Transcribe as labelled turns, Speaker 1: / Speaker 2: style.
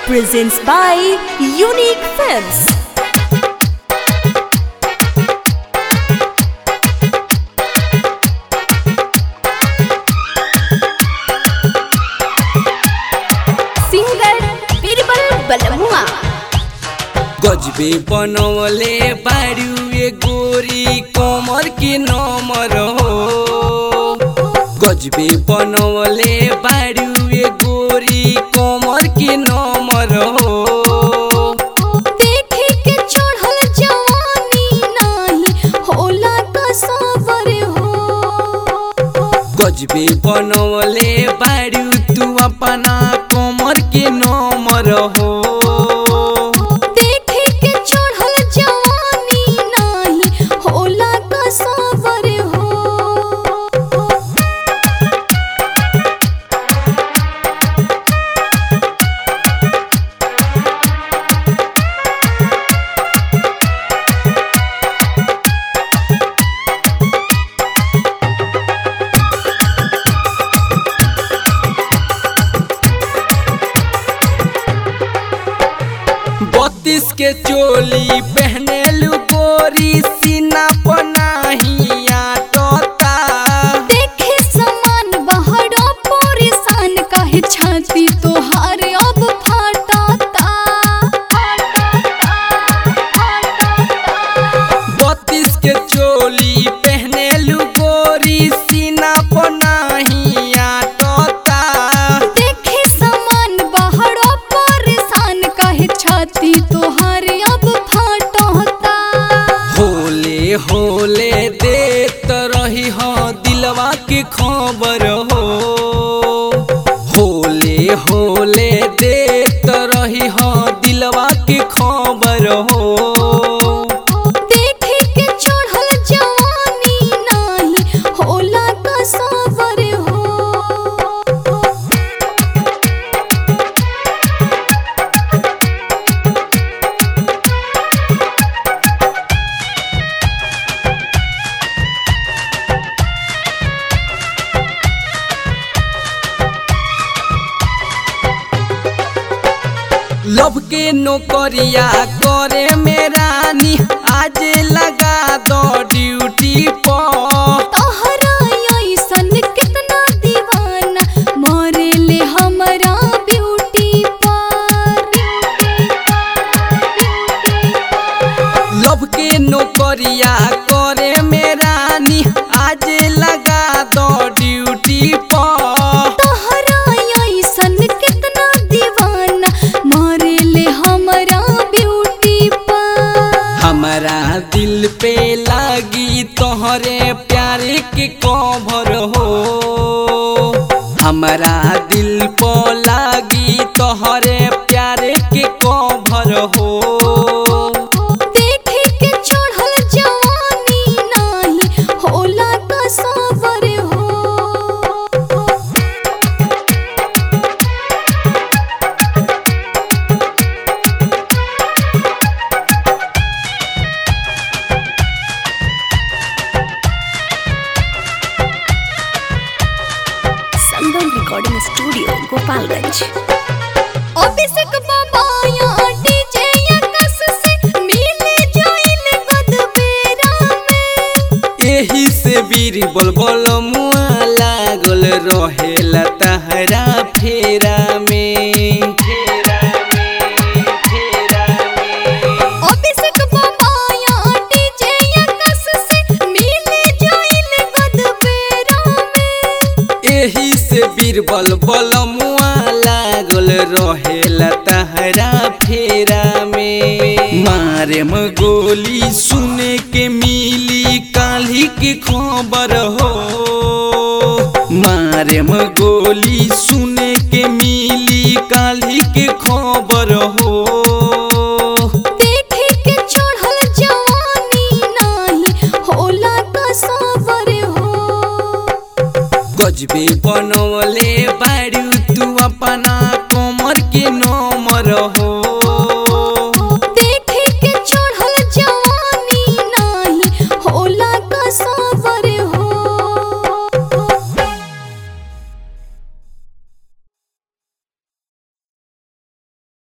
Speaker 1: presents by Unique Films. Singer Birbal Balamua.
Speaker 2: गजबे बनवले बारू ए गोरी कमर के नमर हो। गजबे बनवले बारू ए गोरी कमर के नमर हो।
Speaker 1: देखे के चढ़ल जवानी नाही होला का सबर हो।
Speaker 2: गजबे बनवले बारू तू अपना कमर के नमर हो। बत्तीस के चोली पहने लू गोरी सीना पनाहिया तोता।
Speaker 1: देखे समान बहरा परेशान काहे छाती तोहार अब फाटता।
Speaker 2: 32 के चोली पहने लू गोरी सीना पनाहिया तोता।
Speaker 1: देखे समान बहरा परेशान काहे छाती तोहार अब फाटता।
Speaker 2: होले होले देत रही हो दिलवा के खबर हो। होले होले देत रही हो दिलवा के खबर हो।
Speaker 1: देखे के चढ़ल जवानी नाही होला का सबर हो।
Speaker 2: लब के नौकरिया करे मेरानी आज लगा दो ड्यूटी पर।
Speaker 1: तोहरा ऐसन कितना दीवाना मरेले हमरा ब्यूटी पर।
Speaker 2: लब के नौकरिया करे मेरानी आज लगा दो ड्यूटी पर।
Speaker 1: तोहरा ऐसन कितना दीवाना मरेले हमरा ब्यूटी पर।
Speaker 2: हमारा दिल पे लागी तोहरे प्यारे के कवर हो। हमारा दिल पे लागी तोहरे प्यारे के कवर हो।
Speaker 1: देखे के चढ़ल जवानी नाही होला का सबर हो। Sangam recording studio Gopalganj. अभिषेक बाबा या डीजे या कस से मिले जाइल गदबेरा में।
Speaker 2: एही से बीर बोल मुआ लागल रहेला तहरा फेरा में।
Speaker 1: अभिषेक बाबा या डीजे या कस से मिले जाइल गदबेरा में।
Speaker 2: एही से बीरबल मुआ लागल रहेला तहरा फेरा में। मारे में गोली सुने के मिली काल्ही के खबर हो। मारे में गोली सुने के मिली काल्ही के खबर हो।
Speaker 1: देखे के चढ़ल जवानी नाही होला का सबर हो।
Speaker 2: गजबे बनवले बारू तू अपना कमर के न